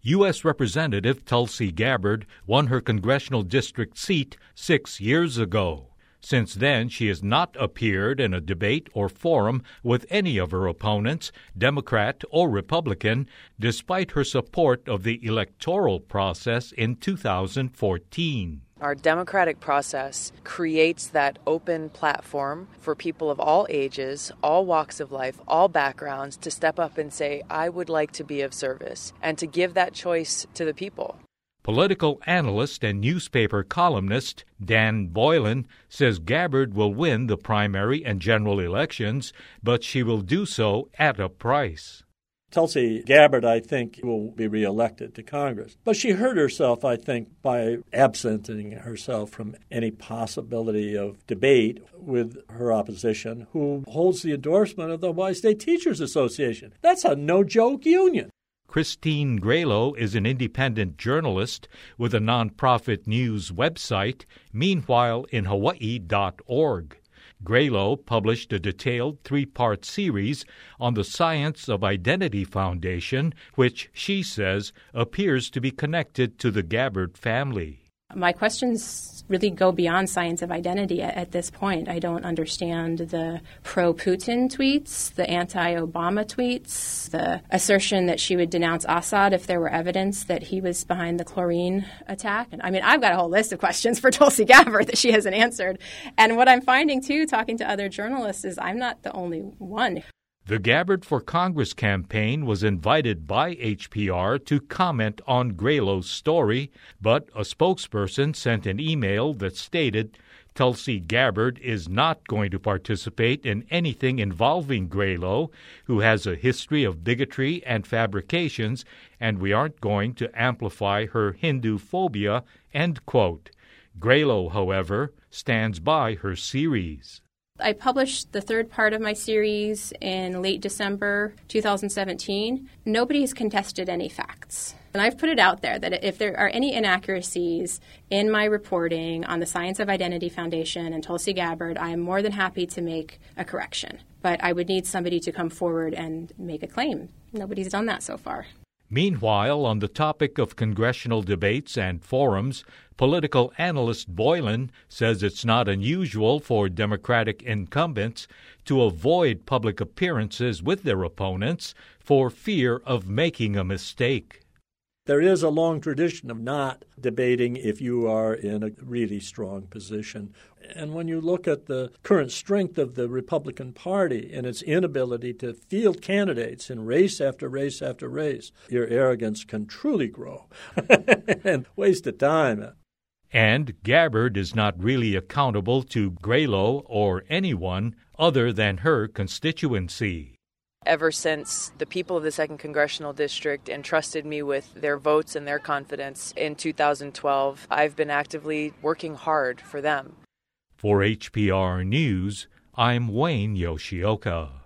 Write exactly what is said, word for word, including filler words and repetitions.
U S. Representative Tulsi Gabbard won her congressional district seat six years ago. Since then, she has not appeared in a debate or forum with any of her opponents, Democrat or Republican, despite her support of the electoral process in two thousand fourteen. Our democratic process creates that open platform for people of all ages, all walks of life, all backgrounds to step up and say, I would like to be of service, and to give that choice to the people. Political analyst and newspaper columnist Dan Boylan says Gabbard will win the primary and general elections, but she will do so at a price. Tulsi Gabbard, I think, will be reelected to Congress. But she hurt herself, I think, by absenting herself from any possibility of debate with her opposition, who holds the endorsement of the Hawaii State Teachers Association. That's a no-joke union. Christine Graylow is an independent journalist with a nonprofit news website, Meanwhile in Hawaii dot org. Graylow published a detailed three-part series on the Science of Identity Foundation, which she says appears to be connected to the Gabbard family. My questions really go beyond science of identity at, at this point. I don't understand the pro-Putin tweets, the anti-Obama tweets, the assertion that she would denounce Assad if there were evidence that he was behind the chlorine attack. And I mean, I've got a whole list of questions for Tulsi Gabbard that she hasn't answered. And what I'm finding, too, talking to other journalists, is I'm not the only one. The Gabbard for Congress campaign was invited by H P R to comment on Graylow's story, but a spokesperson sent an email that stated Tulsi Gabbard is not going to participate in anything involving Graylow, who has a history of bigotry and fabrications, and we aren't going to amplify her Hindu phobia, end quote. Graylow, however, stands by her series. I published the third part of my series in late December two thousand seventeen. Nobody has contested any facts. And I've put it out there that if there are any inaccuracies in my reporting on the Science of Identity Foundation and Tulsi Gabbard, I am more than happy to make a correction. But I would need somebody to come forward and make a claim. Nobody's done that so far. Meanwhile, on the topic of congressional debates and forums, political analyst Boylan says it's not unusual for Democratic incumbents to avoid public appearances with their opponents for fear of making a mistake. There is a long tradition of not debating if you are in a really strong position. And when you look at the current strength of the Republican Party and its inability to field candidates in race after race after race, your arrogance can truly grow and waste of time. And Gabbard is not really accountable to Graylow or anyone other than her constituency. Ever since the people of the second Congressional District entrusted me with their votes and their confidence in two thousand twelve, I've been actively working hard for them. For H P R News, I'm Wayne Yoshioka.